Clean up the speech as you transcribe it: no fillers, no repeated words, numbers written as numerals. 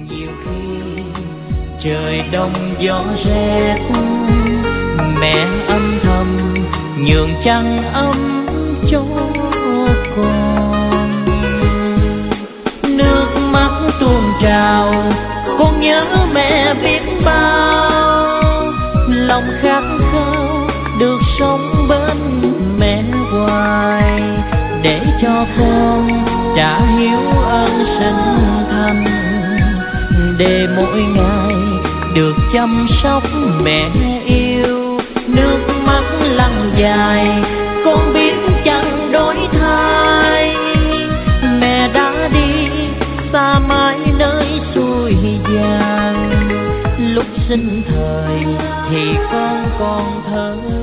nhiều khi trời đông gió rét, mẹ âm thầm nhường chăn ấm cho con. Nước mắt tuôn trào, con nhớ mẹ biết bao, lòng khát khao được sống bên mẹ hoài, để cho con trả hiếu ơn sinh thành, để mỗi ngày được chăm sóc mẹ yêu. Nước mắt lăn dài, con biết chẳng đổi thay, mẹ đã đi xa mãi nơi xuôi vàng. Lúc sinh thời thì con còn thơ